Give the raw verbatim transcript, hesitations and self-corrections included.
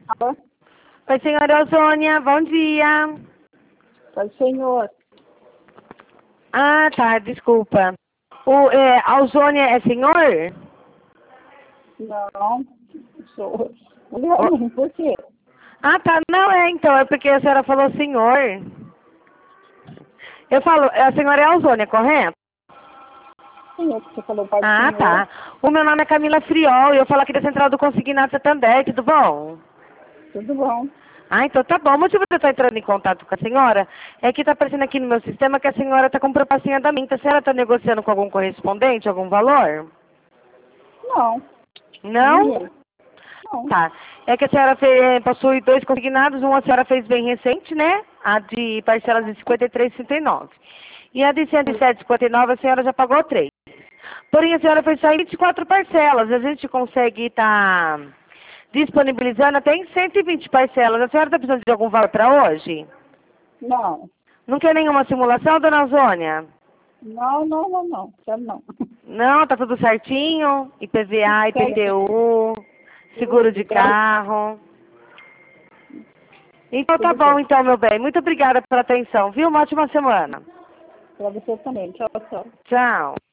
Alô? Oi, senhora Osônia, bom dia. Oi, senhor. Ah, tá, desculpa. O, é, a Osônia é senhor? Não, sou. O- Não, por quê? Ah, tá, não é, então, é porque a senhora falou senhor. Eu falo, a senhora é a Osônia, correto? Senhor, que você falou pai do Ah, senhor. tá. O meu nome é Camila Friol e eu falo aqui da Central do Consignado Santander, tudo bom? Tudo bom. Ah, então tá bom. O motivo de eu estar entrando em contato com a senhora é que tá aparecendo aqui no meu sistema que a senhora tá com propassinha da minta. A senhora tá negociando com algum correspondente, algum valor? Não, Não? ninguém. Não. Tá. É que a senhora fez, possui dois consignados, um a senhora fez bem recente, né? A de parcelas de cinquenta e três e sessenta e nove. E a de cento e sete e cinquenta e nove a senhora já pagou três. Porém, a senhora fez só em vinte e quatro parcelas. A gente consegue estar disponibilizando até em cento e vinte parcelas. A senhora está precisando de algum valor para hoje? Não. Não quer nenhuma simulação, dona Zônia? Não, não, não, não. Quero não. Não, tá tudo certinho? I P V A, Quero I P T U, seguro de quero carro. Então tá tudo bom, certo. então, meu bem. Muito obrigada pela atenção, viu? Uma ótima semana. Pra você também. Tchau, tchau. Tchau.